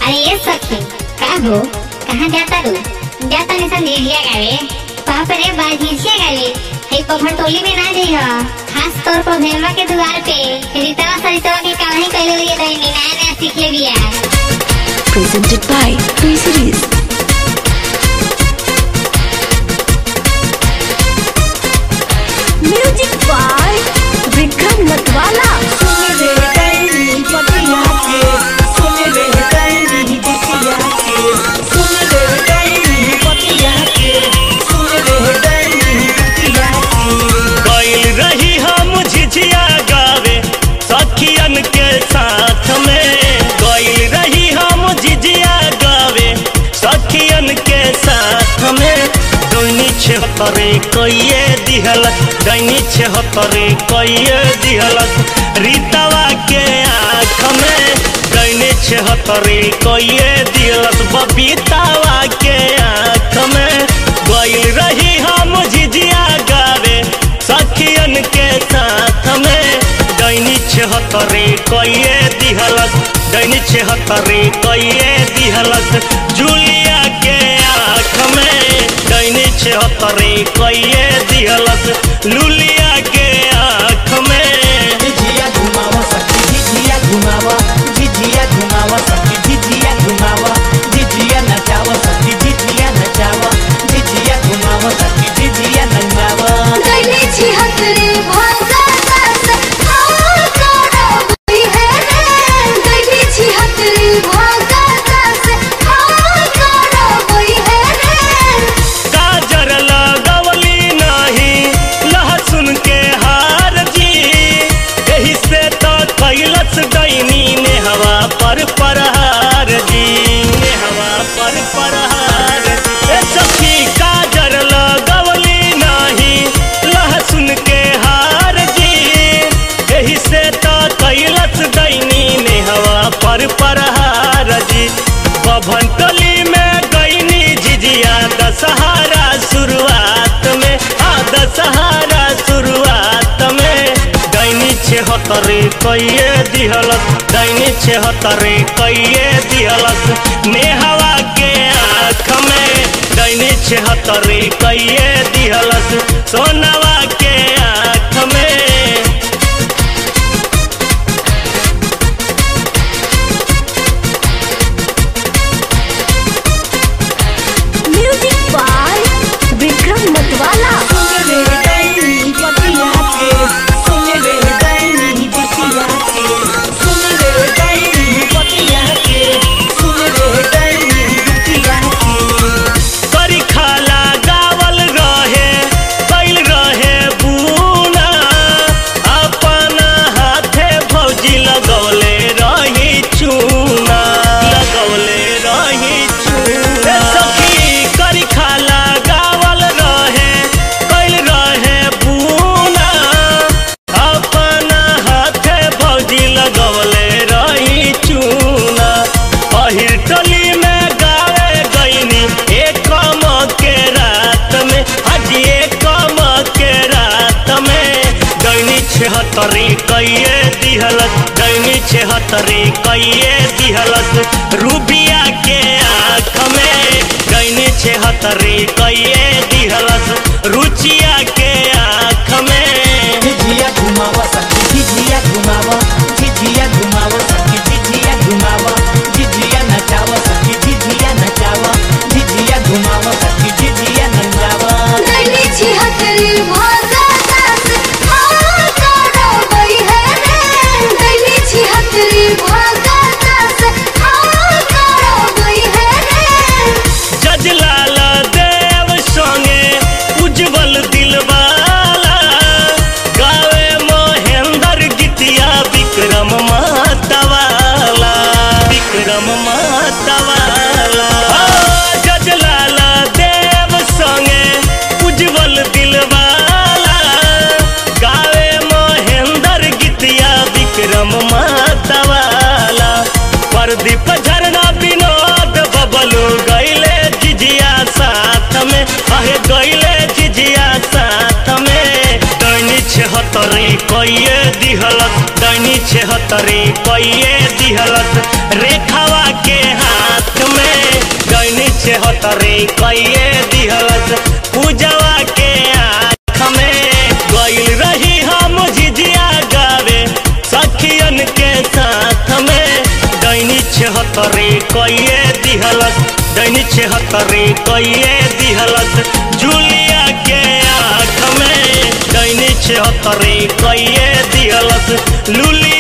अरे ये सखी का हो कहाँ जाता रू? जाता नहीं संदेशिया गावे बाप रे बाजीसिया गावे हे पफर टोली में ना जाई हो खास तौर पर भेलवा के द्वार पे रितवा सरितवा के कहानी कहले ये दैनी नया नया सीख ले बिया। Presented by Toy Series. Music by Vikram Natwala. छहतरे कइए दिहलस दैनी छहतरे कइए दिहलस रीतवा के आँख में दैनी छहतरे कइए दिहलस बबीतावा के आँख में गइल रही हम झिझिया गावे सखियन के साथ में दैनी छहतरे कइए दिहलस दैनी छहतरे कइए दिहलस जूलिया के आँख में दैनी छहतरे कइए दिहलस लुलिया के आँख में। झिझिया घुमावा सखी झिझिया घुमावा झिझिया घुमावा सखी झिझिया घुमावा झिझिया नचावा सखी झिझिया नचावा झिझिया घुमावा सखी झिझिया नचावा। दैनी छहतरे भागा दास हाल करो कोई है रे दैनी छहतरे भागा दास हाल करो कोई है रे। काजर लगवली नहीं लहसुन के हार जी यही से तो कैलस दैनी में हवा पर प्रहार जी में हवा पर प्रहार ए सखी काजर लगवली नहीं लहसुन के हार जी यही से तो कैलस दैनी में हवा पर प्रहार जी बभन टोली में गईनी झिझिया दशहरा शुरुआत में दशहरा शुरुआत में दैनी छहतरे कइए दिहलस दैनी छहतरे कइए दिहलस नेहवा के आँख में दैनी छहतरे कइए दिहलस सोनवा के आँख में। Music by Vikram Natwala. करी खाला गावल रहे कैल रहे बुना अपन हाथे भौजी लगौले रही चूना लगौले रही चूना सखी करी खाला गावल रहे कैल रहे बुना अपन हाथे भौजी लगौले रही चूना पहिर टोली में गावे गईनी एक के रात में आज एक के रात में दैनी छहतरे कइए दिहलस दैनी छहतरे कइए दिहलस रूबिया के आँख में दैनी छहतरे कइए दिहलस रुचिया के आँख में। झिझिया घुमावा सखी झिझिया घुमावा झिझिया घुमावा सखी झिझिया घुमावा झिझिया नचावा सखी झिझिया नचावा झिझिया घुमावा सखी झिझिया नचावा। दैनी छहतरे भागा दास हाल करो कोई है रे दैनी छहतरे भागा दास हाल करो कोई है रे। जजलाल देव संगे उज्जवल दिलवाला गावे महेंद्र गीतिया विक्रम मातावाला विक्रम मातावाला जजलाल देव संगे उज्जवल दिलवाला गावे महेंद्र गीतिया विक्रम मातावाला प्रदीप झरना विनोद बबलू गईले झिझिया साथ में आहे गईले झिझिया साथ में दैनी छहतरे कइए दिहलस दैनी छहतरे कइए दिहलस रेखावा के हाथ छहतरे कइए दिहलस पूजवा के आँख में गइल रही हम झिझिया गावे सखियन के साथ में दैनी छहतरे कइए दिहलस दैनी छहतरे कइए दिहलस जूलिया के आँख में दैनी छहतरे कइए दिहलस लूली